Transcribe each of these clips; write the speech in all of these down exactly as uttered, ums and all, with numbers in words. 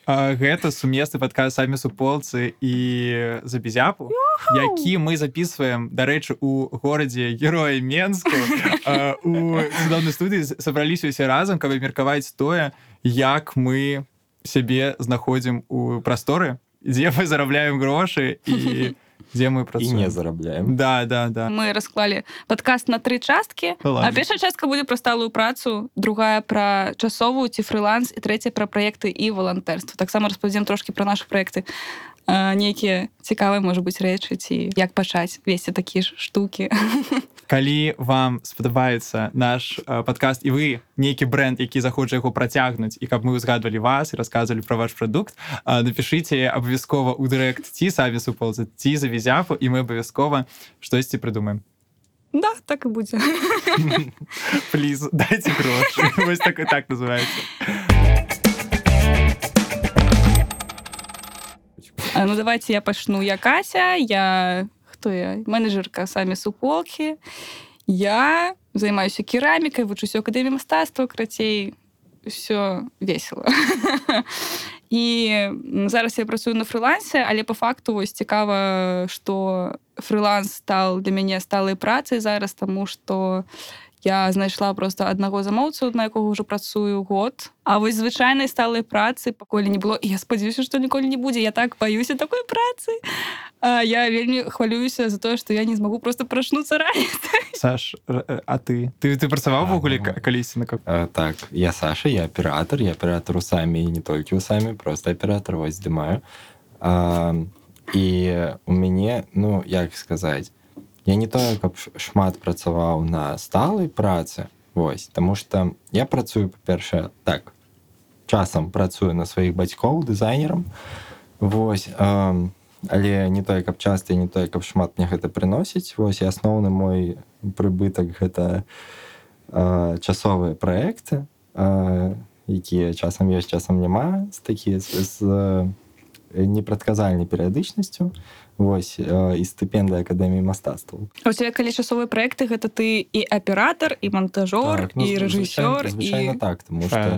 Гэта сумесны падкаст «Самі суполцы» і «Забізяпу», які мы записываем, дарэчы, у горадзе Героя Менску. У цудоўнай студыі сабраліся ўсе разам, каб абмеркаваць тое, як мы сябе знаходзім у прасторы, дзе мы зарабляем грошы і дзе мы працуем. І не зарабляем. Да, да, да. Мы расклалі падкаст на тры часткі, а першая частка будзе пра сталую працу, другая пра часовую ці фрыланс, і трэцяя пра праекты і валантэрства. Таксама распавядзем трошкі пра нашы праекты. Нейкія цікавыя, можа быць, рэчы, ці як пачаць весці такія ж штукі. Калі вам спадабаецца наш э, падкаст, і вы нейкі бренд, які захоча яго працягнуць, і каб мы узгадвалі вас і расказвалі пра ваш прадукт, э, напішыце абавязкова ў дырэкт ці «Самі суполцы», ці «Забізяпу», і мы абавязкова штосьці прыдумаем. Да, так і будзе. Плиз, дайце грошы. Вось так і так называецца. Ну, давайте я пачну. Я Кася, я... Хто я? Менеджерка «Самі суполкі». Я займаюся керамікай, вучуся ў акадэміі мастацтва, крацей, ўсё весела. І зараз я працую на фрылансе, але па факту вось цікава, што фрыланс стаў для мяне сталай працай зараз, таму што я знайшла проста аднаго замоўцу, на якога ўжо працую год. А вось звычайнай сталай працы пакуль не было. І я спадзяюся, што ніколі не будзе. Я так баюся такой працы. А я вельмі хвалююся за тое, што я не змагу проста прачнуцца раніцай. Саш, а ты? Ты, ты працаваў ввогуле калісьці на как? А, так, я Саша, я аператор. Я аператор у «Самі» і не толькі у «Самі», просто аператор, вось здымаю. А, і у мяне, ну, як сказаць, я не тое, каб шмат працаваў на сталай працы, вось, таму што я працую, па-першае, так, часам працую на сваіх бацькоў дызайнерам, вось, а, але не тое, каб часта, не тое, каб шмат мне гэта прыносіць, вось, і асноўны мой прыбытак гэта а, часовыя праекты, а, якія часам ёсць, часам няма, з такія з, з непрадказальнай перыядычнасцю, вось, і стыпендыя акадэміі мастацтваў. А у цябе калі часовыя праекты, гэта ты і аператар, і монтажор, так, ну, і рэжысёр, звычайна, звычайна і... так, тому што,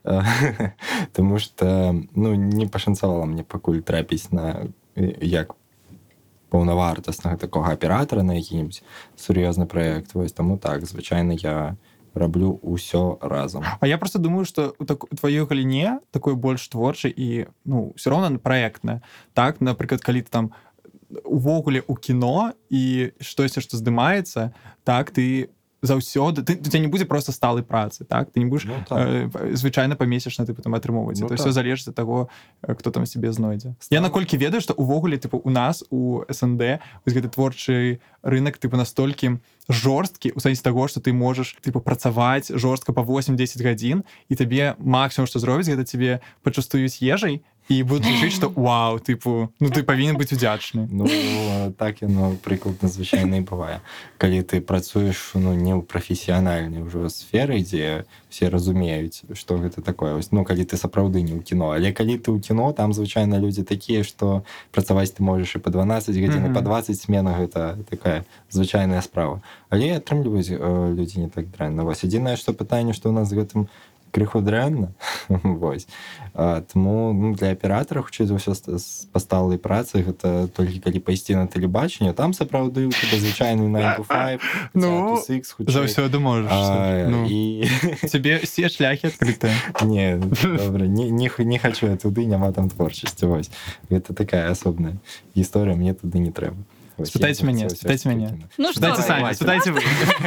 тому што, ну, не пашанцавала мне пакуль трапіць на як паўнавартаснага такога аператара на які-небудзь сур'ёзны праект, вось, таму так, звычайна я раблю ўсё разам. А я просто думаю, што у так, тваёй галіне такой больш творчай і, ну, ўсё роўна праектная. Так, напрыклад, калі ты там увогуле у кіно і штосьці, што здымаецца, так, ты заўсёды... Ты, ты не будзе просто сталай працы, так? Ты не будзеш ну, так. э, звычайна памесячна ты потом атрымоўваць. Ну, это ўсё так. Залежыць ад таго, хто там сябе знойдзе. Стал. Я наколькі ведаю, што увогуле типу, у нас, у СНД, вось гэты творчы рынок типу, настолькі жорсткі, у сэнсе таго, што ты можаш типу, працаваць жорстка па восемь-дзесяць гадзін, і табе максімум, што зробіць, гэта тебе пачастуюць ежай, і будуць лічыць, што вау, типу, ну ты павінен быць удзячны. Ну, так яно прыкладна звычайна і бывае. Калі ты працуеш ну, не ў прафесіянальнай ўжо сферы, дзе все разумеюць, што гэта такое. Ну, калі ты сапраўды не ў кіно. Але калі ты ў кіно, там звычайна людзі такія, што працаваць ты можаш і па дванаццаць гадзін, mm-hmm. і па дваццаць сменах, гэта такая звычайная справа. Але атрымліваюць людзі не так дрэнна. Вось адзінае, што пытанне, што ў нас з гэтым крыху дрэнна. Вось. А, тому ну, для аператара, хутчэй за ўсё па сталай працы, гэта толькі калі пайсці на тэлебачанне, там сапраўды у тебе звычайны nine to five, ну, six, заўсёды можаш. А, ну. І... Тебе все шляхі адкрытыя. Не, добра, не, не, не хачу я туды, няма там творчасці. Вось. Гэта такая асобная гісторыя, мне туды не трэба. Спытайце мяне, спытайце мяне. Ну, спытайце самі, спытайце вы.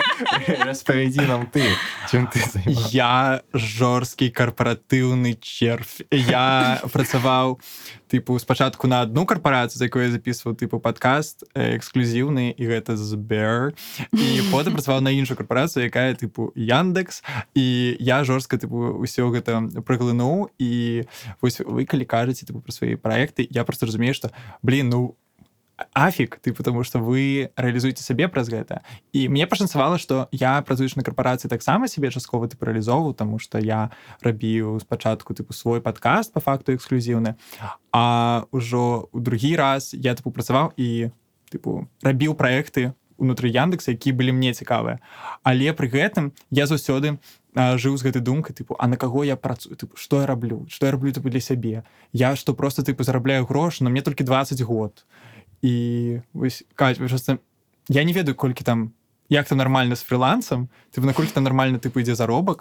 Распавядзі нам ты, чым ты займаўся. Я жорсткі карпаратыўны червь. Я працаваў тыпу спачатку на адну карпорацыю, за якой я записываў тыпу падкаст эксклюзіўны, і гэта Сбер. І потым працаваў на іншую карпорацыю, якая тыпу Яндекс. І я жорстка тыпу ўсё гэта праглынуў. І вось вы калі кажаце тыпу пра свае праекты, я просто разумею, што блин, ну афік, ты, потому что вы реалізуеце сябе праз гэта. І мне пашанцавала, што я, працуючы на карпорацыі, таксама сябе часткова тыпу рэалізоўваў, таму што я рабіў спачатку тыпу свой падкаст па факту эксклюзіўны, а ўжо ў другі раз я тыпу працаваў і тыпу рабіў праекты унутры Яндекса, якія былі мне цікавыя. Але пры гэтым я заўсёды жыў з гэтай думкай, тыпу, а на каго я працую, тыпу, што я раблю, што я раблю тыпу, для сябе. Я што просто тыпу, зарабляю грошы, но мне толькі дваццаць год. І вось, Кать, просто, я не ведаю, колькі там, як там нармальна з фрилансам, тыпу, наколькі там нармальна тыпу, ідзе заробак,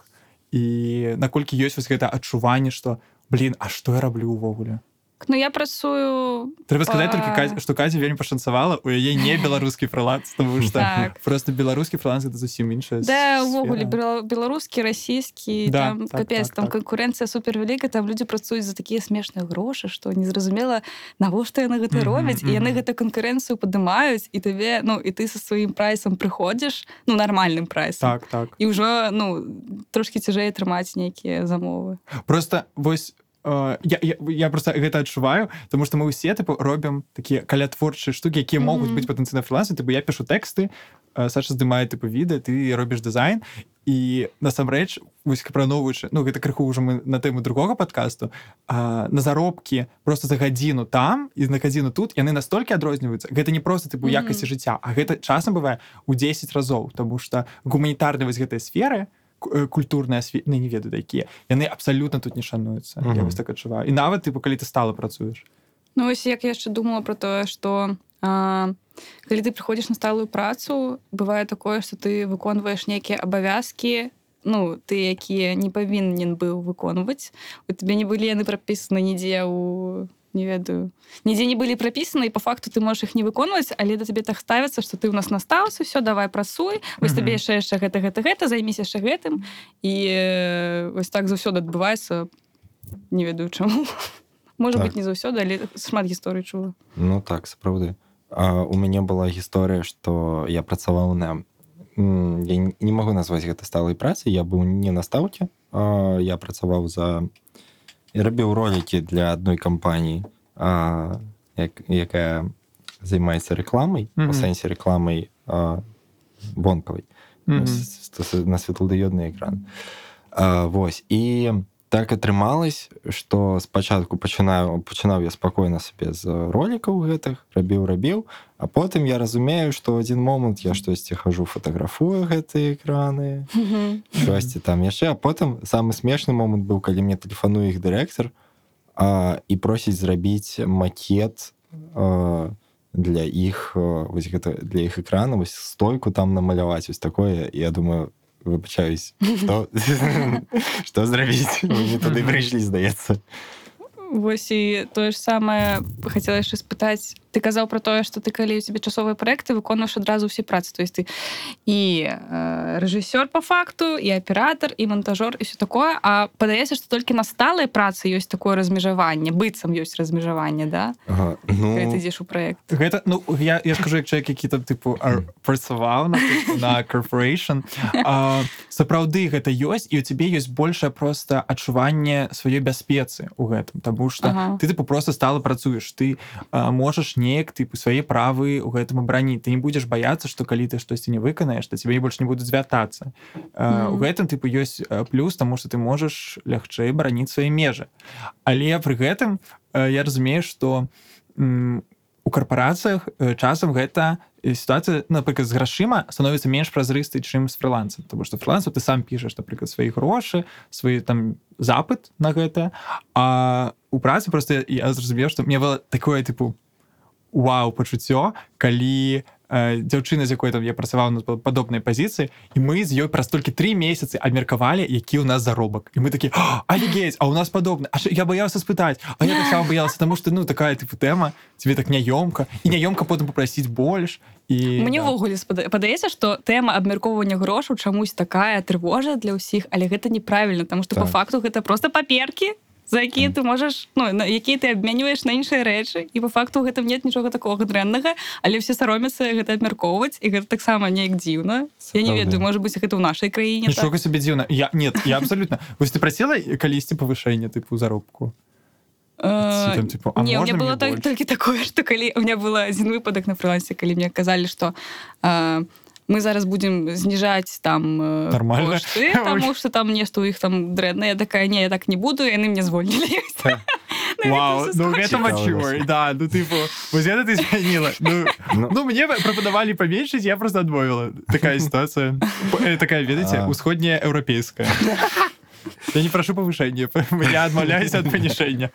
і наколькі ёсць вось гэта адчуванне, што, блин, а што я раблю ўвогуле? Ну, я працую... Трэба сказаць па... толькі, што Каці вельмі пашанцавала, у яе не беларускі фриланс, тому што так. просто беларускі фриланс — гэта зусім іншая да, ўвогуле, беларускі, расійскі, да, там, так, капец, так, там так. канкурэнцыя супервялікая, там людзі працуюць за такія смешныя грошы, што незразумела, навошта яны гэта робяць, і яны гэта канкурэнцыю падымаюць, і табе, ну, і ты са сваім прайсам прыходзіш, ну, нармальным прайсам. Так, так. І ўжо, ну, трошкі цяжэй атрымаць нейкія замовы. Просто, вось, Uh, я, я, я просто гэта адчуваю, тому што мы ўсе тыпу, робім такія калятворчыя штукі, якія mm-hmm. могуць быць патэнцыйна фрилансам. Тыпу, я пішу тэксты, uh, Саша здымае тыпу відэа, ты робіш дызайн, і насамрэч, вось апрanoўваючы, ну гэта крыху ўжо мы на тэму другога падкасту, uh, на заробкі просто за гадзіну там і на гадзіну тут, яны настолькі адрозніваюцца. Гэта не проста тыпу mm-hmm. якасці жыцця, а гэта часам бывае ў дзесяць разоў, тому што гуманітарныя вось гэтыя сферы, культурная асвета, не ведаю, якія, яны абсалютна тут не шануюцца. Uh-huh. Я вось так адчуваю. І нават, тыпу, калі ты стала працуеш. Ну, вось як я яшчэ думала про тое, што а, калі ты прыходзіш на сталую працу, бывае такое, што ты выконваеш нейкія абавязкі, ну, ты, якія не павінен быў выконваць. У тебе не былі яны прапісаны нідзе ў не ведаю, нідзе не былі прапісаны, і по факту ты можаш іх не выконваць, але да табе так ставіцца, што ты ў нас настаўся, все, давай працуй, вось mm-hmm. табе яшчэ яшчэ гэта, гэта, гэта, займіся яшчэ гэтым, і э, вось так заўсёды адбываецца, не ведаю чаму. Можа так. быць, не заўсёды, але шмат гісторый чула. Ну так, сапраўды. А, у мяне была гісторыя, што я працаваў на... Я не магу назваць гэта сталай працай, я быў не на стаўке, а я працаваў за... Я рабіў ролікі для адной кампаніі, а, як, якая займаецца рэкламай, mm-hmm. у сэнсе рэкламай а, вонкавай, mm-hmm. на светладыёдны экран. А, вось. І так атрымалось, што спачатку пачынаю, пачынаў я спакойна сабе з ролікаў гэтых, рабіў-рабіў, а потым я разумею, што ў адзін момант я штосьці хожу, фатаграфую гэтыя экраны, mm-hmm. штосьці там яшчэ, а потым самы смешны момант быў, калі мне тэлефануе іх дырэктар а, і просіць зрабіць макет а, для іх, вось гэта, для іх экрана, вось стойку там намаляваць, вось такое, і я думаю, выбачаюсь, што, што зрабіць? Мы не туды прыйшлі, здаецца. Вось і тое ж самае хацела яшчэ спытаць. Ты казаў пра тое, што ты, калі у цябе часовыя праекты, выконваеш адразу ўсе працы. То есть ты і э, рэжысёр па факту, і аператар, і монтажёр, і ўсё такое. А падаецца, што толькі на сталай працы ёсць такое размежаванне, быццам ёсць размежаванне, да? Ага, ну... Калі ты ідзеш у праект. Гэта, ну, я, я ж кажу, як чалавек, які там, тыпу, працаваў на, на corporation. А, сапраўды гэта ёсць, і ў цябе ёсць большае проста адчуванне сваёй бяспецы ў гэтым. Таму што ага. ты, тыпу, проста стала працуеш. Ты а, можаш неяк, тыпу, свае правы ў гэтым абраніць. Ты не будзеш баяцца, што калі ты штосьці не выканаеш, то цябе больш не будуць звяртацца. Mm. У гэтым, тыпу, ёсць плюс, таму што ты можаш лягчэй бараніць свае межы. Але пры гэтым я разумею, што м, у карпарацыях часам гэта сітуацыя, напрыклад, з грашыма становіцца менш празрыстай, чым з фрилансам. Таму што фрилансу ты сам пішаш, напрыклад, свае грошы, свой там запыт на гэта. А у працы проста я зразумеў, што мне было такое, тыпу, вау, пачуццё, калі э, дзяўчына, з якой там я працаваў на падобнай пазіцыі, і мы з ёй праз толькі тры месяцы абмеркавалі, які ў нас заробак. І мы такі, офігеть, а у нас падобна. А я баяўся спытаць, а я таксама баялася, таму што, ну, такая, тыпу, тэма, тебе так няёмка, і няёмка потым папрасіць больш. І, Мне ўвогуле да. падаецца, што тэма абмяркоўвання грошаў чамусь такая трывожная для ўсіх, але гэта неправільна, таму што так. Па факту гэта проста паперкі, за якія ты можаш, ну, на якія ты абмянюеш на іншыя рэчы, і па факту ў гэтым нет нічога такога дрэннага, але все саромяцца гэта абмяркоўваць, і гэта таксама неяк дзіўна. Я не ведаю, можа быць, гэта ў нашай краіне. Нічога так? Сабе дзіўна. Я, нет, я абсолютно. Вось ты прасіла калісьці павышэнне, тыпу, заробку? Uh, там, типу, а не, у меня было так, только такое, что калі, у меня был один выпадок на фрилансе, калі мне казали, что uh, мы зараз будем зніжаць там нормально кошты, тому что там нешта у іх там дрэнна. Я такая, не, я так не буду, и яны мне звольнілі. Вау, гэта ну ўсё гэта скачу. мачур, да, ну типу, вось гэта ты змяніла. Ну, Ну, ну мне прапанавалі паменьшыць, я просто адмовіла. Такая сітуацыя. Э, Такая, ведаеце, А. усходняя еўрапейская. Я не прашу павышэння, я адмаўляюся ад панішэння.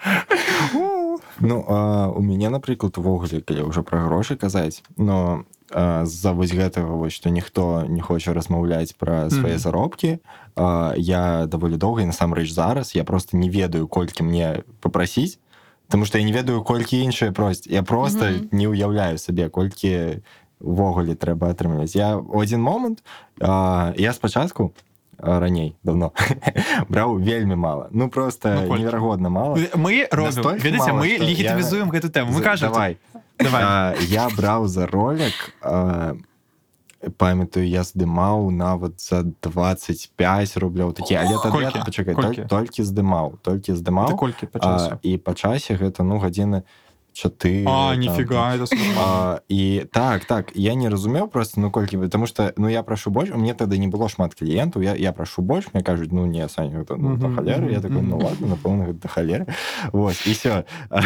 ну а, у мяне, напрыклад, увогуле, калі ўжо пра грошы казаць, но а, з-за вось гэтага, вось, што ніхто не хоча размаўляць пра свае Мгм. заробкі, а, я даволі доўга, і насамрэч зараз, я просто не ведаю, колькі мне папрасіць, тому што я не ведаю, колькі іншыя просяць. Я просто Мгм. не ўяўляю сабе, колькі увогуле трэба атрымліваць. Я ў адзін момант, а, я спачатку, а, раней, давно, браў вельмі мала. Ну, просто Ну, колькі? неверагодна мала. Мы робім, Настолькі ведаеце, мала, мы што я- легітимізуем гэту тэму. Мы З- кажам, Давай. давай. А, я браў за ролик, а, памятаю, я здымаў нават за двадцать пять рублёў такі, але тады, Колькі? пачакай, Колькі? толь- толькі здымаў, толькі здымаў. Гэта колькі па А, часу? і па часе гэта, ну, гадзіны чатыры. А, там, ніфіга, это супер. А, і так, так, я не разумеў просто, ну, колькі, потому что, ну, я прашу больш, у мне тады не было шмат кліентаў, я, я прашу больш, мне кажуць, ну, не, Саня, гэта, ну, да Мгм, халеры, я мгм, такой, ну, мгм. ладно, напэўна, гэта да халеры, вось, і всё.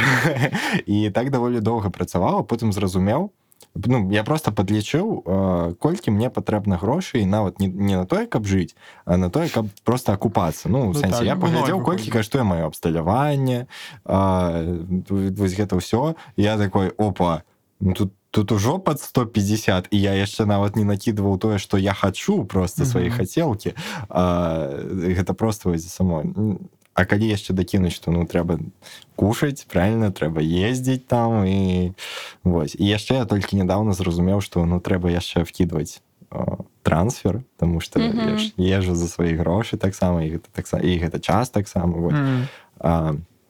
І так даволі доўга працаваў, а потым зразумеў, ну, я просто подлічыў, э, колькі мне патрэбна грошай, нават не, не на тое, каб жыць, а на тое, каб просто акупацца. Ну, Ну, в сэнсе, так, я ну, паглядзеў, ноль колькі выходзіць. каштуе маё абсталяванне, а, вось гэта ўсё. Я такой, опа, ну, тут тут ужо пад сто пятьдесят, і я яшчэ нават не накідваў тое, што я хачу, просто свае Мгм. хацелкі. А, гэта просто вось само. А калі яшчэ дакінуць, што, ну, трэба кушаць, правильно, трэба ездзіць там, і вось. І яшчэ я толькі нядаўна зразумеў, што, ну, трэба яшчэ вкідваць о, трансфер, тому што Мгм. я ж езжу за свае грошы таксама, і гэта таксама, і гэта час таксама, вось. Мгм. А,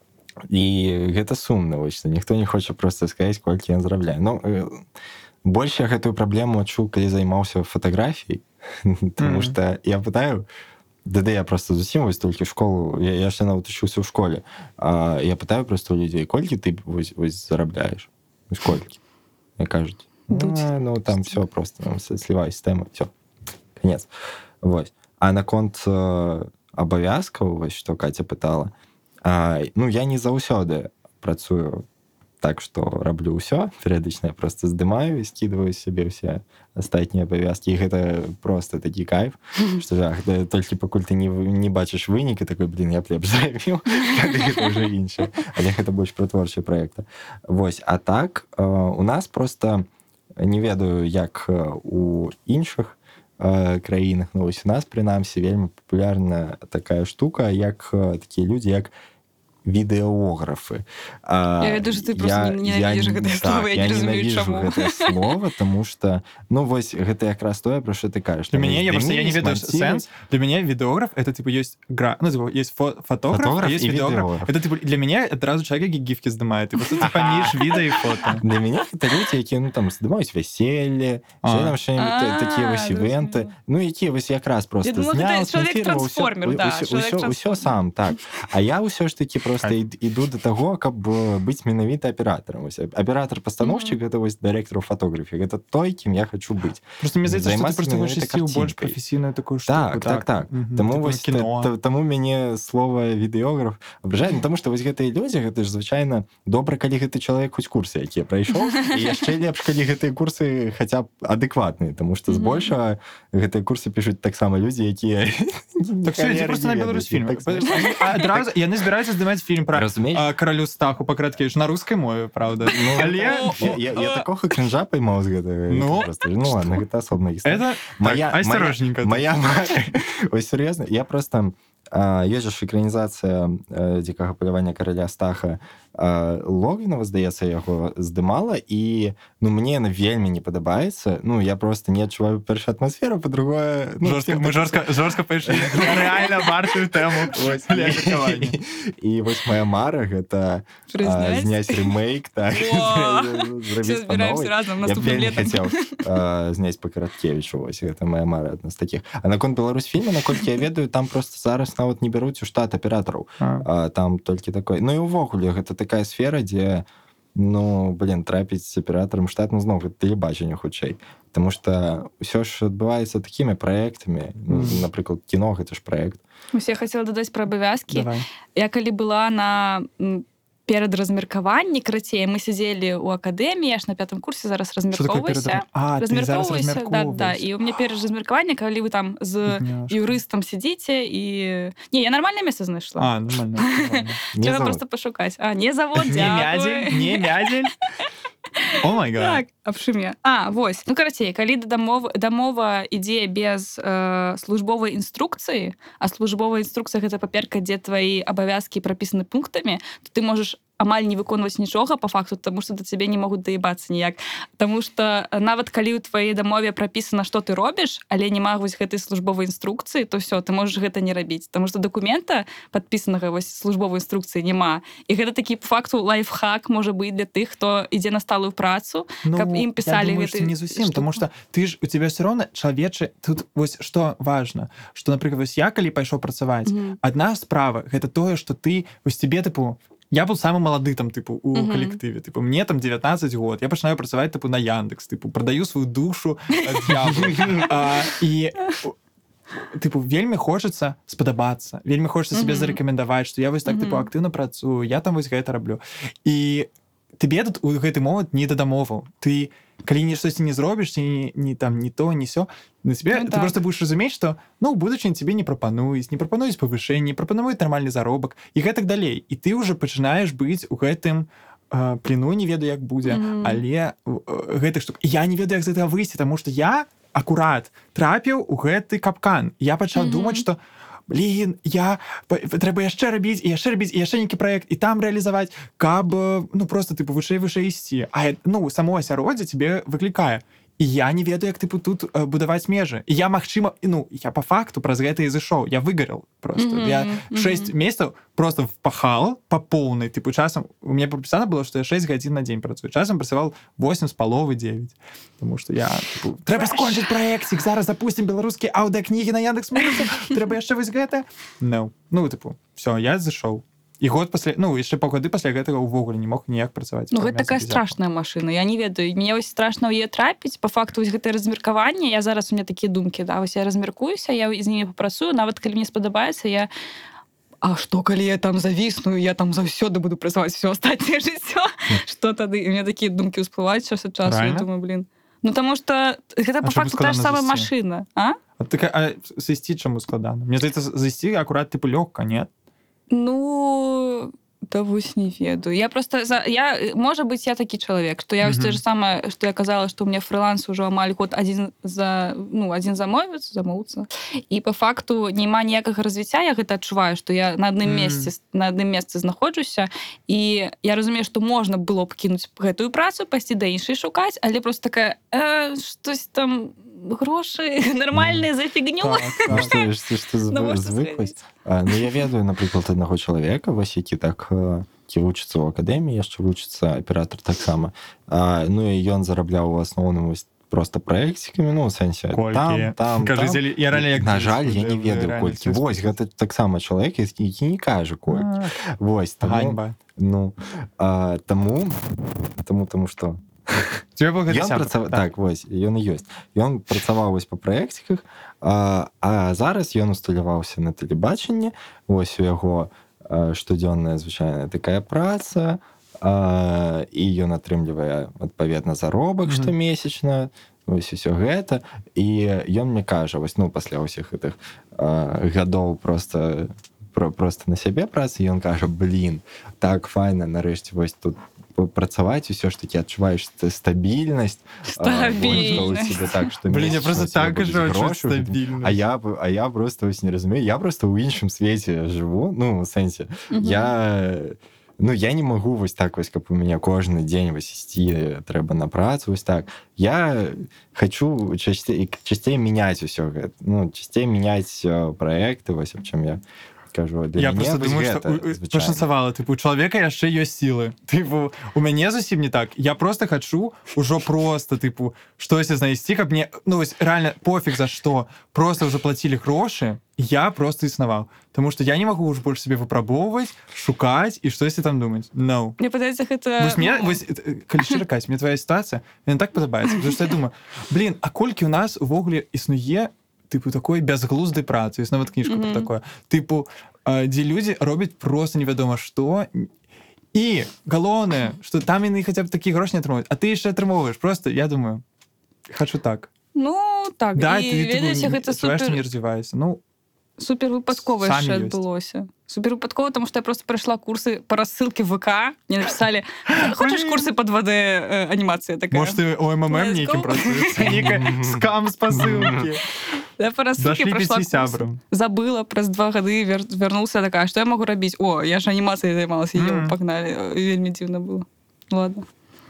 і гэта сумна, вось, што ніхто не хоча проста сказаць, колькі ён зарабляе. Ну, э, больш я гэтую праблему адчуў, калі займаўся фатаграфіяй, тому Мгм. што я пытаю, да-да, я просто зусім вось толькі в школу, я, я яшчэ нават учыўся ў школе, а, я пытаю просто у людзей, колькі ты вось, вось зарабляеш? Вось колькі? Я кажуць, Дуть. «А, ну, там все просто, ну, слівай сістэму, все, конец. Вось. А наконт э, абавязкаў, вось, што Катя пытала, а, ну, я не заўсёды працую так, што раблю ўсё, перыядычна я просто здымаю і скідваю сябе ўсе астатнія абавязкі, і гэта просто такі кайф, што жах, да, толькі пакуль ты не, не бачыш вынік, і такой, блин, я б лепш зрабіў, тады гэта ўжо іншае, але гэта больш пра творчыя праекты. Вось, а так, э, у нас просто, не ведаю, як э, у іншых э, краінах, ну, вось у нас, прынамсі, вельмі папулярная такая штука, як э, такія людзі, як відэографы. А, Я ведаю, што ты проста ненавідзіш гэтае слова, я не разумею, ненавіжу чаму. гэтае слова, тому што, ну, вось, гэта якраз тое, пра што ты кажаш. Для Там меня, есть я просто я не дымы, ведаю смонтируй. сенс. Для меня видеограф это типа есть гра, ну типа есть фо- фотограф, Фотограф а есть и видеограф. видеограф. Это типа для меня это сразу человек, який гифки снимает. Ты просто типа ніж відео і фото. Для мяне гэта людзі, якія, ну, там, здымаюць вяселле, А. ці там што-небудь А, такія вось івенты, зрозумела. ну, якія вось якраз просто Я думала, зняў, гэта чалавек-трансформер, смонтировал, да, усё, усё, усё, чалавек-трансформер. усё сам, так. А я ўсё ж таки просто Кайф. ід- іду до таго, каб э, быць менавіта аператарам. Вось, аператар-пастаноўшчык гэта вось дырэктар фотографіі. Гэта той, кім я хочу быць. Просто мне здаецца, что ты Займацца просто больше менавіта сил, больше картинкой. профессийную такую штуку. Так, так, так. Мгм. Таму Типа вось кино. та- та- таму мяне слова відэограф абражае, ну, таму што вось гэтыя людзі, гэта ж звычайна добра, калі гэты чалавек хоць курсы якія прайшоў, і яшчэ лепш, калі гэтыя курсы хаця б адэкватныя, таму што Мгм. збольшага гэтыя курсы пішуць таксама людзі, якія Так все, иди просто на белорус фильм. Так, Одразу яны збираюцца здымаць фільм про Разумееш? а, каралю Стаху Пакраткевич на рускай мове, правда. Ну, Але О, я, я, я такога кринжа поймаў з гэтага. Ну. Гэта просто, ну ладно, гэта асобная гісторыя. это Моя, так, осторожненько. Моя, моя, ось серьезно, я просто а, ёсць ж экранізацыя а, дзікага палявання караля Стаха, а, Логвінова, здаецца, яго здымала, і ну мне яна вельмі не падабаецца. Ну я просто не адчуваю, перша, атмасферу, па-другое, ну, Жорстка, всем мы так- жорстка, жорстка пайшлі на рэальна вартую тэму. Вось, Для і- меркавання. І вось моя мара гэта а, Прызнаць? зняць ремейк, так, О! зрабіць Все па збіраемся новай. разам Я б наступным вельмі летом. хацеў а, зняць па Караткевічу, вось гэта моя мара адна з такіх. А наконт Беларусьфільма, наколькі я ведаю, там просто зараз нават не бяруць у штат аператараў. А. А, там толькі такой. Ну і ўвогуле гэта такая сфера, дзе ну, блин, трапіць з аператарам штат, ну, зноў, гэта тэлебачанне хутчэй. Таму што ўсё ж адбываецца такімі праектамі. Ну, Мгм. напрыклад, кіно гэта ж праект. Ось я хацела дадаць пра абавязкі. Давай. Я калі была на м, перад размеркаванні, крацей, мы сядзелі ў акадэміі, аж на пятым курсе зараз размеркоўваюся. А, ты зараз размеркоўваешся. Да, да. І у меня перад размеркаванне, калі вы там з Бедняжка. юрыстам сядзіце і... Не, я нормальное место знайшла. А, нормально. нормально. Трэба просто пашукаць. А, не завод, Не дзякуй. мядзель, не мядзель. О май гад. Так, абшыме. А, вось. Ну, карацей, калі дамова, дамова ідзе без э, службовай інструкцыі, а службовая інструкцыя гэта паперка, дзе твои абавязкі прапісаны пунктамі, то ты можаш амаль не выконваць нічога по факту, тому што да цябе не могуць даебацца ніяк. Таму што нават калі ў тваёй дамове прапісана, што ты робіш, але не магуць гэтай службовай інструкцыі, то все, ты можаш гэта не рабіць. Таму што дакумента падпісанага вось службовай інструкцыі няма. І гэта такі по факту лайфхак можа быць для тых, хто ідзе на сталую працу, Ну, каб ім пісалі я думаю, гэты что не зусім, штуку. потому что ты ж у тебя все равно чалавечы тут вось что важно, что напрыклад вось я калі пайшоў працаваць, Мгм. одна справа гэта тое, что ты вось тебе тыпу я был самым малады там тыпу у Мгм. калектыве, тыпу мне там девятнадцать год, я пачынаю працаваць тыпу на Яндекс, тыпу продаю свою душу д'яблу. А, і тыпу вельмі хочацца спадабацца, вельмі хочацца себе Мгм. зарэкамендаваць, што я вось так тыпу Мгм. актыўна працую, я там вось гэта раблю. І тебе тут у гэты момант не да дамоваў. Ты калі не штосьці не зробіш, ці не, не там не то, не сё, на тебе Ну ты так. просто будешь разумець, што ну у будучыні тебе не прапануюць, не прапануюць павышэнне, не прапануюць нармальны заробак і гэтак далей. І ты ўжо пачынаеш быць у гэтым э, плену, не ведаю як будзе, Мгм. але э, гэтых штук я не ведаю як з гэтага выйсці, таму што я акурат трапіў у гэты капкан. Я пачаў Мгм. думаць, што блин, я п- трэба яшчэ рабіць і яшчэ рабіць і яшчэ нейкі праект і там рэалізаваць, каб э, ну просто тыпу вышэй вышэй ісці. А э, ну само асяроддзе тебе выклікае. І я не ведаю, як тыпу тут э, будаваць межы. І я магчыма, ну я по факту праз гэта і зышоў. Я выгарел просто. Мгм, Я мгм. шесть месяцаў просто впахал по поўнай. Тыпу часам у меня прапісана было, што я шесть гадзін на дзень працую. Часам працаваў восемь з паловы девять. Тому што я тыпу, трэба скончыць праектик, зараз запустим беларускія аўдыакнігі на Яндекс.Музыцы. Трэба яшчэ вось гэта. No. Ну тыпу, все, я зашоў. І год пасля, ну яшчэ паўгады пасля гэтага ўвогуле не мог ніяк працаваць. Ну, гэта такая страшная машына. Я не ведаю. Мне вось страшна ў яе трапіць. Па факту вось гэтае размеркаванне, я зараз у меня такія думкі, да, вось я размеркуюся, я з німі папрацую, нават калі мне спадабаецца, я а што калі я там завісну, я там заўсёды буду працаваць всё астатняе жыццё. Што тады? І у меня такія думкі ўсплываюць час ад часу. Я Рэальна? думаю, блин. Ну, таму што гэта па чаму факту та ж складана самая зайсці? машына. А? А, так, а зайсці чаму складана? Мне здаецца, зайсці акурат тыпу лёгка, не? Ну, да вось не ведаю. Я просто за я можа быць я такі чалавек, што я вось Мгм. тое ж самае, што я казала, што у меня фрыланс ужо амаль год адзін за ну адзін замовец, замоўца. І па факту няма ніякага развіцця, я гэта адчуваю, што я на адным Мгм. месцы на адным месцы знаходжуся, і я разумею, што можна было б кінуць гэтую працу, пайсці да іншай шукаць, але просто такая э, штось там грошы нармальныя за фігню. Так, Ну, так. што, што, што Ну, можна звыкласць. А, ну, я ведаю, напрыклад, аднаго чалавека, вось які так э, які вучыцца ў акадэміі, яшчэ вучыцца аператор таксама. А, ну і ён зарабляў у асноўным вось просто праекцікамі, ну, у сэнсе Колькі? там, там, Кажы, там. зялі- я реально як На дзеці жаль, я не в ведаю рэальнасці колькі. Вось, спрацаваць. гэта таксама чалавек, які не кажа колькі. А, Вось, таму, Ганьба. ну, а, таму, таму, таму што Тебе был гэта Ён сябар. працаваў, так, вось, ён і ёсць. Ён працаваў вось па праекціках, а, а зараз ён усталяваўся на тэлебачанні, вось у яго а, штодзённая звычайная такая праца, а, і ён атрымлівае адпаведна заробак Мгм. штомесячна, вось усё гэта. І ён мне кажа, вось, ну, пасля ўсіх гэтых а, гадоў просто, про, просто на сябе працы, ён кажа, блин, так файна, нарэшце, вось тут працаваць, усё ж таки адчуваеш стабільнасць. Стабільнасць. Так, што Блин, я месячна просто у цябе так будуць кажу, что грошы. стабильно. А я, б- а я просто вось не разумею, я просто ў іншым свеце жыву, ну, у сэнсе. Мгм. Я... Ну, я не магу вось так вось, каб у мяне кожны дзень вось ісці трэба на працу, вось так. Я хочу часцей, часцей мяняць усё гэта. Ну, часцей мяняць э, праекты, вось аб чым я кажу. Для Я мяне просто вось думаю, гэта что у- у- звычайна. пашанцавала. Типу, у чалавека яшчэ ёсць сілы. Типу, у мяне зусім не так. Я просто хачу ўжо просто, типу, штосьці знайсці, каб мне, ну, вось, реально, пофіг за што. Просто ўжо плацілі грошы, і я просто існаваў. Таму што я не магу ўжо больш сябе выпрабоўваць, шукаць і штосьці там думаць. No. Мне падаецца, гэта... Вось мне, вось, э, калі шчыра казаць, мне твоя сітуацыя, мне так падабаецца, потому што я думаю, блин, а колькі у нас увогуле існуе типу такой бязглуздай працы, ёсць нават кніжка Мгм. про такое. Типу, э, дзе людзі робяць просто невядома што, І галоўнае, што там яны хаця б такі грош не атрымаюць, а ты яшчэ атрымоўваеш. Просто, я думаю, хачу так. Ну, так, Да, і ты, ведаеце, гэта адчуваеш, што супер... не развіваешся. Ну, Супер выпадкова Самі яшчэ ёсць. адбылося. Супер выпадкова, тому што я просто прайшла курсы па рассылке ВК, мне написали, хочаш курсы па два дэ анімацыя такая? Может, ты о эм эм эм Let's нейкім go. працуецца, нейкая скам з пасылкі. Я па рассылке Дашлі прайшла пяці курсы. сябрам. Забыла, праз два гады вер... вярнулася такая, што я магу рабіць? О, я ж анімацыяй займалася, Мгм. mm. пагналі. Вельмі дзіўна было. Ладно.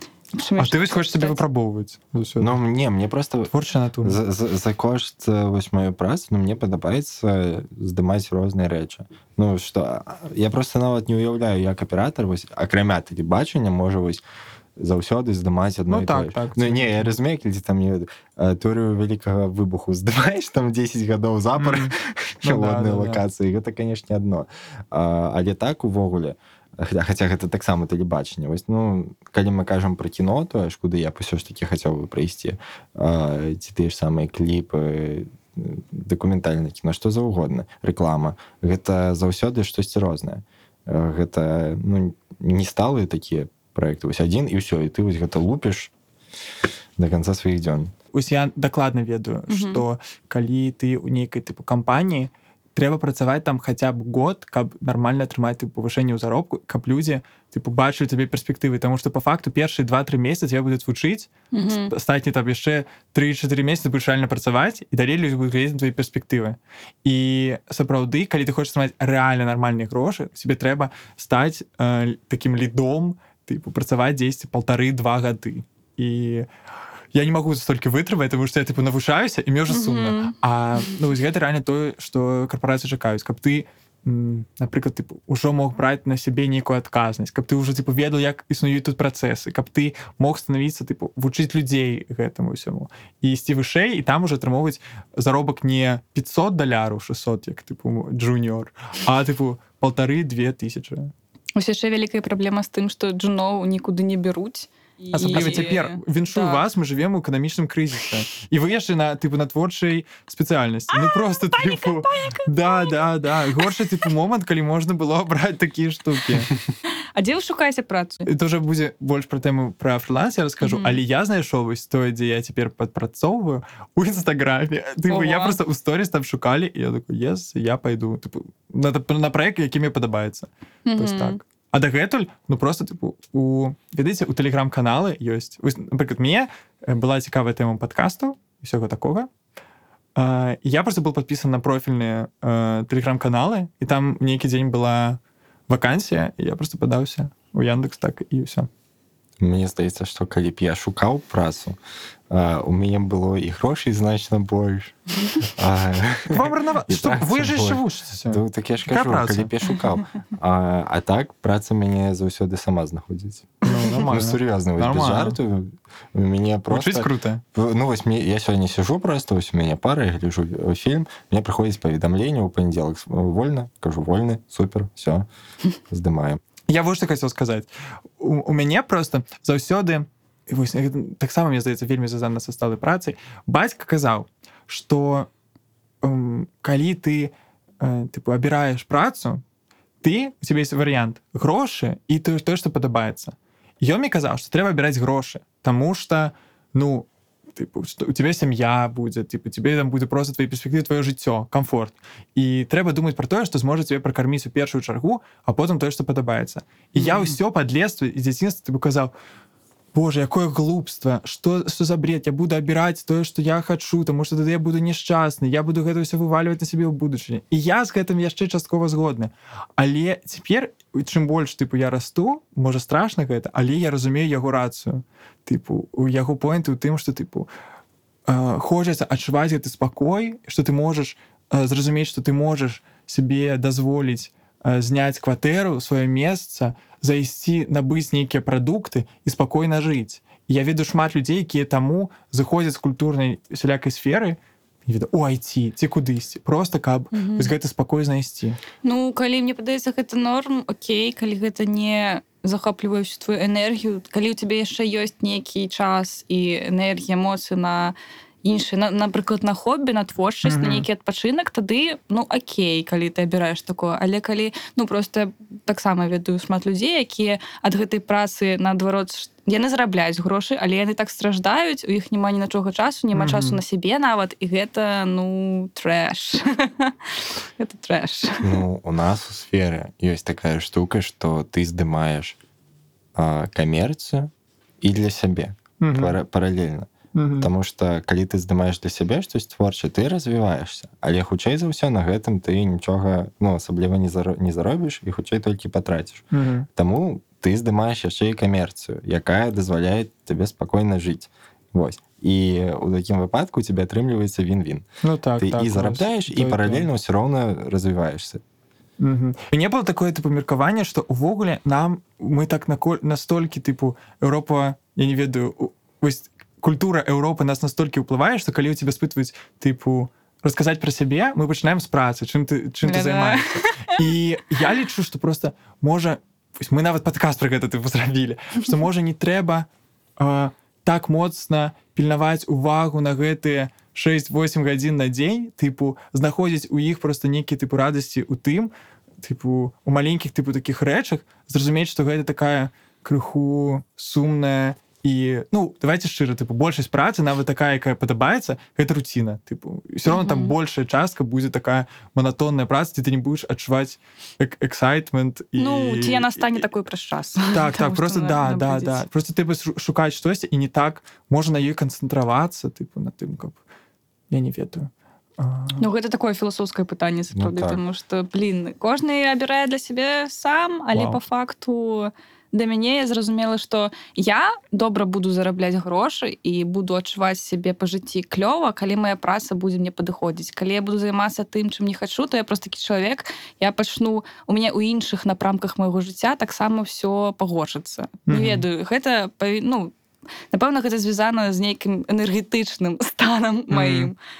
А ты вось хочаш сабе выпрабоўваць? Ну, не, мне просто... Творчая натура. За, за, за кошт э, вось маю працу, ну, мне падабаецца здымаць розныя рэчы. Ну, што, я просто нават не ўяўляю, як аператар, вось, акрамя тэлебачання, можа, вось, заўсёды здымаць адно Ну, і так, тое ж. так, Ну, це- не, я разумею, калі там не, э, тэорыю вялікага выбуху здымаеш, там дзесяць гадоў запар, Мгм. mm. Ну, у да, адной да, да. лакацыі. Гэта, канешне, адно. А, але так, увогуле, хаця, хаця гэта таксама тэлебачанне. Вось, ну, калі мы кажам пра кіно, то аж куды я б усё ж такі хацеў бы прыйсці, а, ці тыя ж самыя кліпы, дакументальнае кіно, што заўгодна, рэклама. Гэта заўсёды штосьці рознае. А, гэта, ну, не сталыя такія праекты. Вось адзін, і ўсё, і ты вось гэта лупіш да канца сваіх дзён. Вось я дакладна ведаю, Мгм. што калі ты ў нейкай тыпу кампаніі, трэба працаваць там хаця б год, каб нармальна атрымаць тыпу павышэнне ў заробку, каб людзі тыпу бачылі табе перспектывы, таму што па факту першыя два-тры месяцы тебя будуць вучыць, Мгм. астатні там яшчэ тры-чатыры месяцы будзеш рэальна працаваць, і далей людзі будуць глядзець на твае перспектывы. І сапраўды, калі ты хочаш атрымаць рэальна нармальныя грошы, тебе трэба стаць э, такім лідом, тыпу працаваць дзесьці паўтары-два гады. І я не магу столькі вытрываць, тому што я тыпу навучаюся, і мне ўжо сумна. Мгм. А ну, вось гэта рэальна тое, што карпорацыі чакаюць, каб ты, м, напрыклад, тыпу, ужо мог браць на сябе нейкую адказнасць, каб ты ўжо тыпу ведаў, як існуюць тут працэсы, каб ты мог станавіцца тыпу вучыць людзей гэтаму ўсяму і ісці вышэй, і там уже атрымоўваць заробак не пятьсот даляраў, шестьсот, як тыпу джуніор, а тыпу паўтары-две тысячы. Вось яшчэ вялікая праблема з тым, што джуноў нікуды не бяруць. Асабліва цяпер, віншую Так. вас, мы жывем у эканамічным крызісе. І вы яшчэ на тыпу на творчай спецыяльнасці. Ну просто тыпу... Да, да, да. Горшы тыпу момант, калі можна было браць такія штукі. А дзе вы шукаеце працу? Это уже будзе больш пра тэму пра фриланс, я раскажу, Мгм. але я знайшоў вось тое, дзе я цяпер падпрацоўваю у інстаграме. Тыпу, я Ого. просто ў сторіс там шукалі, і я такой, ес, я пайду. Тыпу, на, на праект, які мне падабаецца. Вось Мгм. так. А дагэтуль, ну просто тыпу у ведаеце, у тэлеграм-каналы ёсць. Вось, напрыклад, мне э, была цікавая тэма падкастаў і ўсяго такога. А, і я просто был падпісан на профільныя э, тэлеграм-каналы, і там нейкі дзень была вакансія, і я просто падаўся у Яндекс, так і ўсё. Мне здаецца, што калі б я шукаў працу, а, у мяне было і грошай значна больш. А, Вам рановато. І Што, працы вы ж яшчэ больш. вучыцеся. Ну, так я ж Якая кажу, праца? калі б я шукаў. А, а так, праца мяне заўсёды сама знаходзіць. Ну, Ну, нормально. сур'ёзна, вось без Нормально. жарту. У мяне Вучыць просто... круто. Ну, вось мне, я сёння сижу просто, вось у мяне пара, я гляджу э, фільм, мне прыходзіць паведамленне ў панядзелак. Вольна? Кажу, вольны, супер, все, здымаем. Я вот што хацеў сказаць. У, у мяне просто заўсёды, і вось гэта таксама, мне здаецца, вельмі звязана са сталай працай, бацька казаў, што эм, калі ты э, тыпу абіраеш працу, ты, у цябе ёсць варыянт грошы і тое, тое, што падабаецца. Ён мне казаў, што трэба абіраць грошы, таму што, ну, типу, что у тебя сям'я будзе, типу, тебе там будзе просто твои перспектывы, твоё жыццё, комфорт. І трэба думаць про тое, што зможа тебе пракарміць у першую чаргу, а потым тое, што падабаецца. І я ўсё па дзяцінстве і дзяцінства тыпу казаў: Боже, якое глупства, што, што за бред, я буду абіраць тое, што я хачу, таму што тады я буду няшчасны, я буду гэта ўсё вывальваць на сябе ў будучыні. І я з гэтым яшчэ часткова згодны. Але цяпер, чым больш тыпу я расту, можа страшна гэта, але я разумею яго рацыю. Тыпу, у яго поінты ў тым, што тыпу э, хочацца адчуваць гэты спакой, што ты можаш э, зразумець, што ты можаш сябе дазволіць э, зняць кватэру, сваё месца, зайсці набыць нейкія прадукты і спакойна жыць. І я ведаю шмат людзей, якія таму заходзяць з культурнай сялякай сферы, і ведаю, у ай ти ці кудысьці, просто каб Мгм. вось гэты спакой знайсці. Ну, калі мне падаецца гэта норм, окей, калі гэта не захоплівае всю твою энергію, калі ў цябе яшчэ ёсць нейкі час і энергія, эмоцыі на іншыя, на, напрыклад, на хобі, на творчасць, mm-hmm. на нейкі адпачынак, тады, ну, окей, калі ты абіраеш такое, але калі, ну, просто таксама ведаю шмат людзей, якія ад гэтай працы, наадварот, яны зарабляюць грошы, але яны так страждаюць, у іх няма ні на чого часу, няма mm-hmm. часу на сябе нават, і гэта, ну, трэш. Гэта трэш. Ну, у нас у сферы ёсць такая штука, што ты здымаеш а, камерцыю і для сябе mm-hmm. пара- паралельна. Mm-hmm. Таму што калі ты здымаеш для сябе штось творчае, ты развіваешся, але хутчэй за ўсё на гэтым ты нічога, ну, асабліва не, зар... не заробіш і хутчэй толькі патраціш. Mm-hmm. Таму ты здымаеш яшчэ і камерцыю, якая дазваляе табе спакойна жыць. Вось. І ў такім выпадку у тебе атрымліваецца він-він. Ну, так, ты так, і зарабляеш, і паралельна ўсё роўна развіваешся. Угу. Мне было такое типу меркаванне, што увогуле нам мы так наколь настолькі типу Еўропа, я не ведаю, вось культура Еўропы нас настолькі ўплывае, што калі ў тебе спытваюць типу расказаць пра сябе, мы пачынаем з працы, чым ты чым ты займаешся. І я лічу, што просто можа мы нават падкаст пра гэта типу зрабілі, што можа не трэба э, так моцна пільнаваць увагу на гэтыя шэсць-восем гадзін на дзень, типу знаходзіць у іх просто нейкія типу радасці у тым, типу у маленькіх типу такіх рэчах, зразумець, што гэта такая крыху сумная і, ну, давайте шчыра, типу большасць працы, нават такая, якая падабаецца, гэта руціна, типу все равно там большая частка будзе такая монотонная праца, ці ты не будзеш адчуваць эксайтмент і ну ці яна стане такой праз час. Так, так, просто да, да, да, просто ты будзеш шукаць штосьці і не так можна на ёй канцэнтравацца, типу на тым, каб я не ведаю. Ну, гэта такое філасофскае пытанне, сапраўды, ну, так. тому што, блін, кожны абірае для сябе сам, але па факту для мяне я зразумела, што я добра буду зарабляць грошы і буду адчуваць сябе па жыцці клёва, калі моя праца будзе мне падыходзіць. Калі я буду займацца тым, чым не хачу, то я просто такі чалавек, я пачну, у мяне ў іншых напрамках майго жыцця таксама ўсё пагоршыцца. Mm-hmm. Не ведаю, гэта, ну, напэўна, гэта звязана з нейкім энергетычным станам маім. Mm-hmm.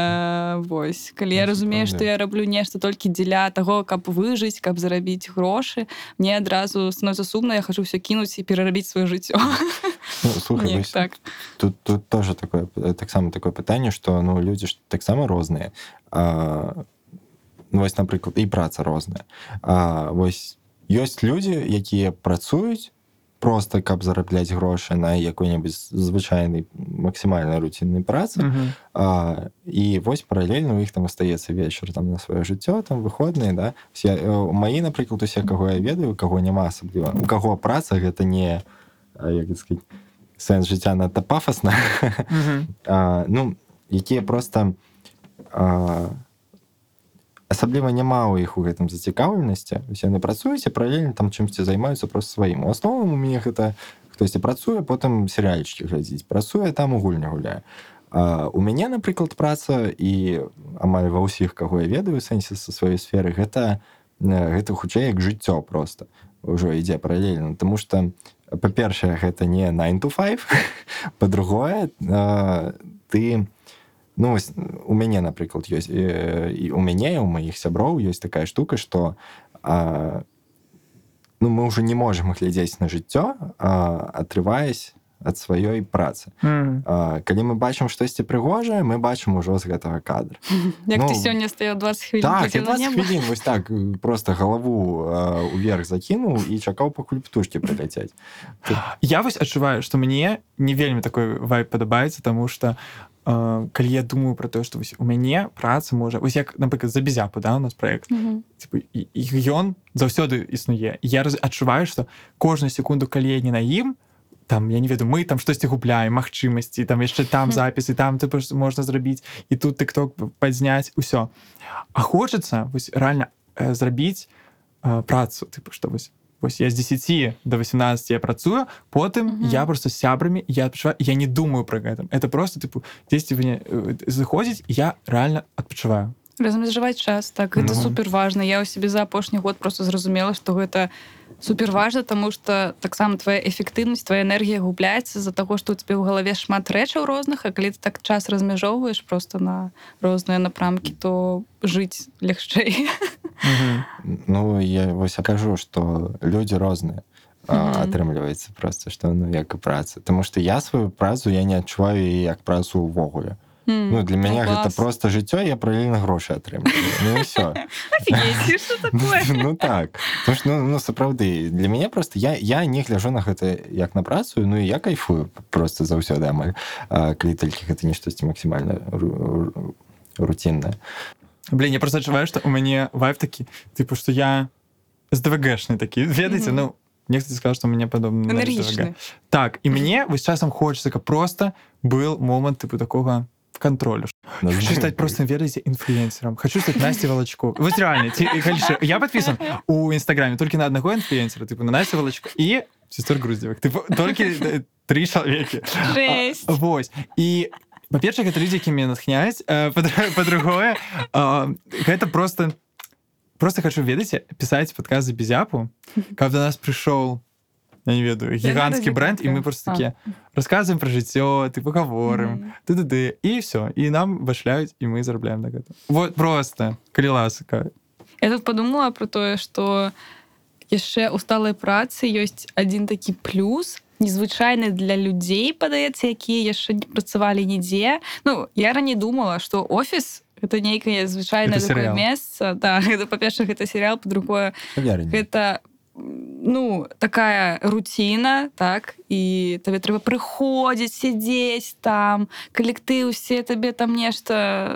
Э, вось, калі я разумею, што я раблю нешта толькі дзеля таго, каб выжыць, каб зарабіць грошы, мне адразу становіцца сумна, я хачу ўсё кінуць і перарабіць сваё жыццё. Ну, слухай, не, так. тут, тут тоже такое, таксама такое пытанне, што ну, людзі ж таксама розныя. А, вось, напрыклад, і праца розная. А, вось, ёсць людзі, якія працуюць просто каб зарабляць грошы на якой-небудзь звычайнай максімальнай руціннай працы. Uh-huh. А, і вось паралельна у іх там астаецца вечар там на сваё жыццё, там выходныя, да. Все, у маі, напрыклад, усе, каго я ведаю, у каго няма асабліва. У каго праца гэта не, як сказаць, сэнс жыцця надта пафасна. Uh-huh. А, ну, якія проста а, асабліва няма ў іх у гэтым зацікаўленасці. Усе яны працуюць і паралельна там чымсьці займаюцца проста сваім. У асноўным у мяне гэта хтосьці працуе, потым серыяльчыкі глядзіць. Працуе, там у гульні гуляе. А у мяне, напрыклад, праца і амаль ва ўсіх, каго я ведаю, у сэнсе са сваёй сферы, гэта, гэта хутчэй як жыццё проста. Ужо ідзе паралельна. Таму што, па-першае, гэта не nine to five. Па-другое, ты... Ну, у мяне, напрыклад, ёсць, і у мяне, і у маіх сяброў ёсць такая штука, што а, ну, мы ўжо не можам глядзець на жыццё, а, атрываясь ад сваёй працы. Mm. А, калі мы бачым штосьці прыгожае, мы бачым ужо з гэтага кадра. Як ну, ты сёння стаяў дваццаць хвілін? Так, я дваццаць хвілін, вось так, просто галаву а, уверх закінуў і чакаў, пакуль птушкі прыляцяць. Ты... Я вось адчуваю, што мне не вельмі такой вайб падабаецца, таму што Uh, калі я думаю про тое, што вось, у мяне праца можа... Вось як, напрыклад, за Безяпу, да, у нас праект. Mm-hmm. Типу, і, і ён заўсёды існуе. І я раз, адчуваю, што кожную секунду, калі я не на ім, там, я не ведаю, мы там штосьці губляем, магчымасці, там яшчэ там запісы, там типу, можна зрабіць, і тут тык-ток падзняць, усё. А хочацца вось, реально э, зрабіць э, працу, типу, што вось, вось я з дзесяці до восемнадцати я працую, потым uh-huh. я просто з сябрамі, я адпачываю, я не думаю про гэта. Это просто, типу, дзесьці заходзіць, і я реально адпачываю. Размежаваць час, так, гэта ну. супер важна. Я ў сябе за апошні год просто зразумела, што гэта супер важна, таму што таксама твая эфектыўнасць, твая энергія губляецца з-за таго, што ў цябе ў галаве шмат рэчаў розных, а калі ты так час размяжоўваеш просто на розныя напрамкі, то жыць лягчэй. Mm-hmm. Ну, я вось кажу, што людзі розныя. Mm-hmm. Атрымліваецца проста, што ну, як і праца. Таму што я сваю працу я не адчуваю як працу ўвогуле. Ну, для мяне клас. гэта проста жыццё, я паралельна грошы атрымліваю. Ну і ўсё. Офігеть, що такое? Ну так. Тому що, ну, ну сапраўды, для мяне просто, я, я не гляжу на гэта як на працу, ну і я кайфую просто заўсёды амаль, калі толькі гэта не штосьці максімальна рутиннае. Блин, я просто адчуваю, што у мяне вайб такі, типу, што я СДВГшны такі, ведаеце, mm-hmm. ну, мне кстати сказал, что у меня подобно на СДВГ. Так, и мне вось часам хочется, как просто был момент типу такого контролю. Хочу стать просто, верите, инфлюенсером. Хочу стать Настей Волочко. Вот реально, я подписан у Инстаграме только на одного инфлюенсера, типа на Настю Волочко и сестер Груздевых. Типа только три человека. Жесть. Вот. И по-перше, гэта людзі, які мяне натхняюць. Па-другое, гэта просто просто хочу, ведаеце, пісаць падказы без апу, каб до нас пришел, я не ведаю, гигантский бренд, и мы просто такие рассказываем про жыццё, ты поговорим, ты-ты-ты, и все. И нам башляют, и мы зарабляем на гэта. Вот просто, калі ласка. Я тут подумала про тое, што яшчэ ў сталай працы ёсць адзін такі плюс, незвычайны для людзей, падаецца, якія яшчэ не працавалі нідзе. Ну, я раней думала, што офіс гэта нейкае звычайнае такое месца. Да, гэта, па-першае, гэта серыял, па-другое, гэта ну, такая рутина, так, і табе трэба прыходзіць, сядзець там, калектыў, усе табе там нешта,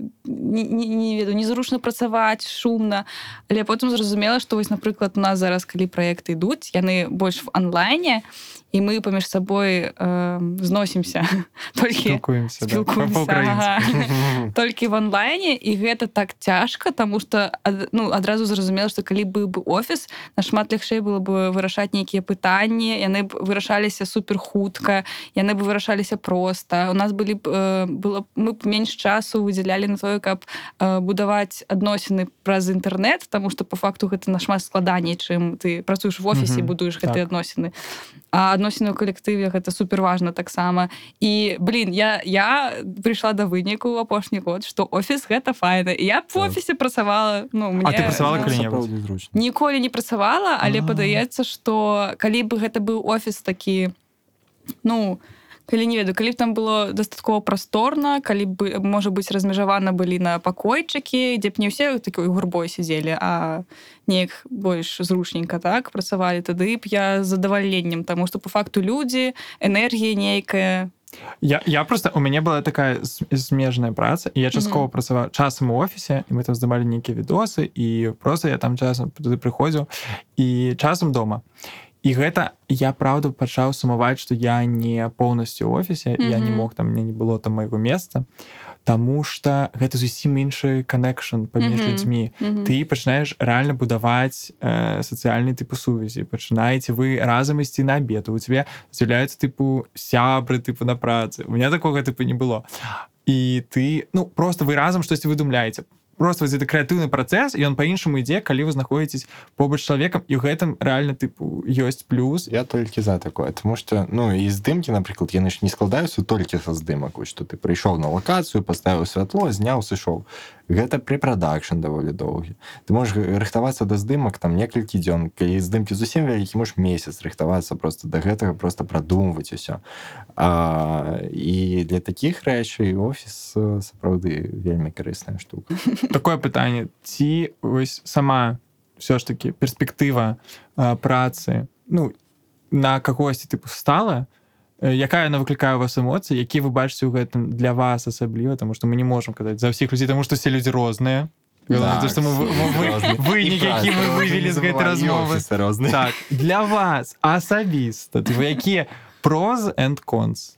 не, не, не ведаю, незручна працаваць, шумна. Але потым зразумела, што вось, напрыклад, у нас зараз, калі праекты ідуць, яны больш в онлайне, і мы паміж сабой э, зносімся. Толькі спілкуемся, спілкуемся да, ага. Толькі в онлайне, і гэта так цяжка, таму што ну, адразу зразумела, што калі быў бы офіс, нашмат лягчэй было бы вырашаць нейкія пытанні, яны б вырашаліся супер хутка, яны б вырашаліся проста. У нас былі б, э, было, мы б менш часу выдзялялі на тое, каб э, будаваць адносіны праз інтэрнэт, таму што па факту гэта нашмат складаней, чым ты працуеш в офісе, mm-hmm. будуеш гэтыя так. адносіны. А адносіны ў калектыве гэта супер важна таксама. І, блин, я, я прыйшла да выніку ў апошні год, што офіс гэта файна. І я б в офісе працавала. Ну, мне, а ты працавала ну, калі-небудзь? Ніколі не працавала, але А-а-а. падаецца, што калі б гэта быў офіс такі, ну, калі не ведаю, калі б там было дастаткова прасторна, калі б, можа быць, размежавана былі на пакойчыкі, дзе б не ўсе такой гурбой сидзелі, а неяк больш зручненька так працавалі, тады б я з задавальненнем, таму што по факту людзі, энергія нейкая. Я, я просто, у мяне была такая смежная праца, і я часткова mm-hmm. працаваў часам у офісе, і мы там здымалі нейкія відосы, і просто я там часам туды прыходзіў, і часам дома. І гэта я, праўда, пачаў сумаваць, што я не поўнасцю ў офісе, mm-hmm. я не мог, там, мне не было там майго месца, таму што гэта зусім іншы канекшн паміж mm-hmm. людзьмі. Mm-hmm. Ты пачынаеш рэальна будаваць э, сацыяльныя тыпу сувязі, пачынаеце вы разам ісці на абед, у цябе з'яўляюцца тыпу сябры тыпу на працы. У меня такога тыпу не было. І ты, ну, просто вы разам штосьці выдумляеце. Просто вось гэты крэатыўны працэс, і ён па-іншаму ідзе, калі вы знаходзіцесь побач з чалавекам, і ў гэтым рэальна тыпу ёсць плюс. Я толькі за такое, тому што, ну, і здымкі, напрыклад, яны ж не складаюцца толькі са здымак, вось што ты прыйшоў на лакацыю, паставіў святло, зняў, сышоў. Гэта прэ-прадакшн даволі доўгі. Ты можаш рыхтавацца да здымак там некалькі дзён, калі здымкі зусім вялікі, можаш месяц рыхтавацца просто да гэтага, просто прадумваць усё. А, і для такіх рэчай офіс сапраўды вельмі карысная штука. Такое пытанне, ці вось сама ўсё ж такі перспектыва а, працы, ну, на кагосьці тыпу стала, якая яна выклікае у вас эмоцыі, які вы бачыце ў гэтым для вас асабліва, таму што мы не можам казаць за ўсіх людзей, таму што все людзі розныя. Так, што мы вынік, які мы вывелі з гэтай размовы. Так, для вас асабіста, вы якія pros and cons?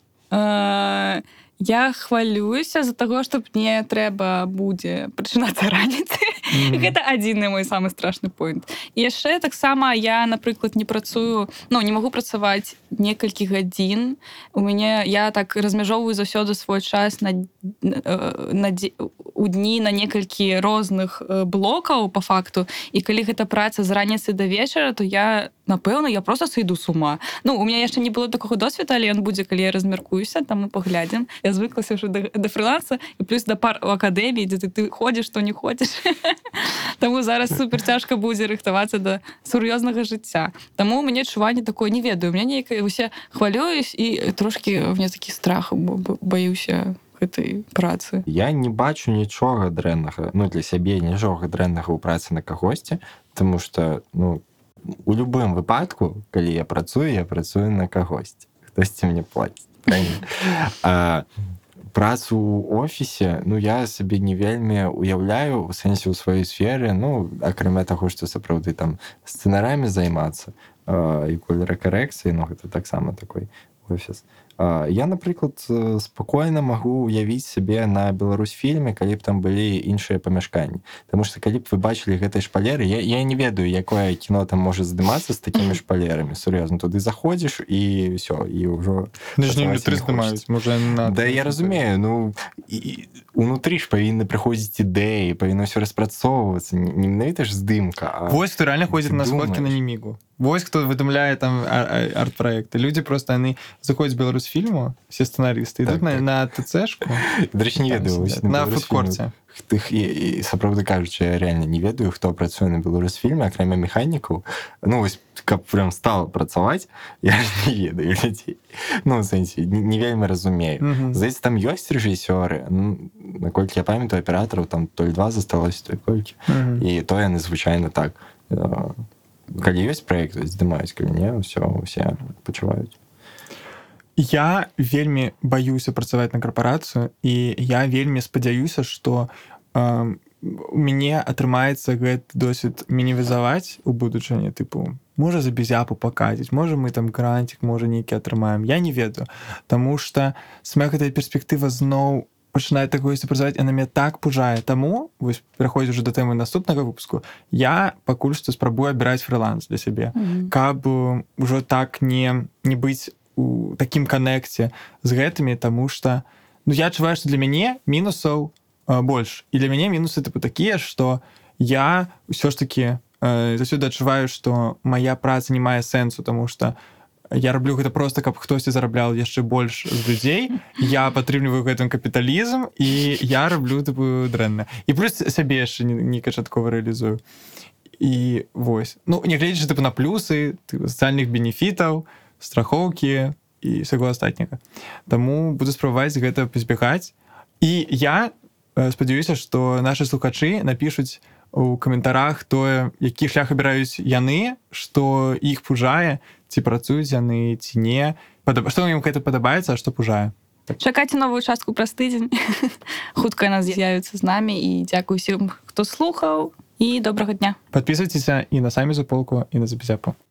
Я хвалююся за таго, што мне трэба будзе пачынацца раніцы. Mm-hmm. Гэта адзіны мой самы страшны поінт. І яшчэ таксама я, напрыклад, не працую, ну, не магу працаваць некалькі гадзін. У мяне, я так размяжоўваю заўсёды свой час на, на, у дні на некалькі розных блокаў, па факту. І калі гэта праца з раніцы да вечара, то я, напэўна, я проста сыйду з ума. Ну, у мяне яшчэ не было такога досведа, але ён будзе, калі я размяркуюся, там мы паглядзім. Я звыклася ўжо да, да фриланса, і плюс да пар у акадэміі, дзе ты, ты ходзіш, то не ходзіш. Таму зараз супер цяжка будзе рыхтавацца да сур'ёзнага жыцця. Таму у мяне адчуванне такое, не ведаю, у мяне нейкае, усе хвалююсь, і трошкі у мяне такі страх, баюся гэтай працы? Я не бачу нічога дрэннага, ну, для сябе нічога дрэннага ў працы на кагосьці, тому што, ну, у любым выпадку, калі я працую, я працую на кагосьці. Хтосьці мне плаціць. А працу ў офісе, ну, я сабе не вельмі уяўляю, у сэнсе ў сваёй сферы, ну, акрамя таго, што сапраўды там сцэнарамі займацца і колеракарэкцыі, ну, гэта таксама такой офіс. Я, напрыклад, спакойна магу уявіць сябе на Беларусьфільме, калі б там былі іншыя памяшканні. Таму што калі б вы бачылі гэтай шпалеры, я, я не ведаю, якое кіно там можа здымацца з такімі шпалерамі. Сур'ёзна, туды заходзіш і ўсё, і ўжо... Ну, ж не лютры здымаюць, можа... На... Да, я разумею, ну, і, унутры ж павінны прыходзіць ідэі, павінна ўсё распрацоўвацца, не менавіта ж здымка, а... Вось, хто реально ходзіць на сходкі на Немігу. Вось, хто выдумляе там арт-праекты. Людзі просто, яны заходзяць з Беларусьфільму, все сцэнарысты, ідуць так, на, так. на ТЦшку. Дарэчы, не ведаю. На фудкорце. Тых, і, і сапраўды кажучы, я реально не ведаю, хто працуе на Беларусьфільме, акрамя механікаў. Ну, вось, каб прям стала працаваць, я ж не ведаю людзей. Ну, в сэнсе, не, не вельмі разумею. Mm-hmm. Здаецца, там ёсць рэжысёры. Ну, наколькі я памятаю, аператараў там то ль два засталося, то ль колькі. Mm-hmm. І то яны звычайна так... Калі ёсць праект, здымаюць, калі не, ўсё, усе пачуваюць. Я вельмі баюся працаваць на карпорацыю, і я вельмі спадзяюся, што э, у мяне атрымаецца гэты досвед мінімізаваць у будучыні, тыпу, можа за безяпу пакаціць, можа мы там грантик, можа нейкі атрымаем. Я не ведаю, таму што сама гэтая перспектыва зноў пачынае такое працаваць, яна мяне так пужае. Таму, вось, пераходзіць уже да тэмы наступнага выпуску, я пакуль што спрабую абіраць фрыланс для сябе, mm-hmm. каб ужо так не, не быць у такім канекце з гэтымі, таму што, ну, я адчуваю, што для мяне мінусаў э, больш. І для мяне мінусы тыпу такія, што я ўсё ж такі э, заўсёды адчуваю, што мая праца не мае сэнсу, таму што я раблю гэта проста, каб хтосьці зарабляў яшчэ больш з людзей. Я падтрымліваю гэтым капіталізм, і я раблю тыпу дрэнна. І плюс сябе яшчэ не, не канчаткова рэалізую. І вось. Ну, не гледзячы тыпу на плюсы, тыпу, сацыяльных бенефітаў, страхоўкі і ўсяго астатняга. Таму буду спрабаваць гэта пазбягаць. І я спадзяюся, што нашы слухачы напішуць у каментарах тое, які шлях абіраюць яны, што іх пужае, ці працуюць яны, ці не. Падаб... Што ім гэта падабаецца, а што пужае. Чакайце новую частку праз тыдзень. Хутка яна з'явіцца з намі, і дзякуй усім, хто слухаў, і добрага дня. Падпісвайцеся і на самі Суполку, і на Запізяпу.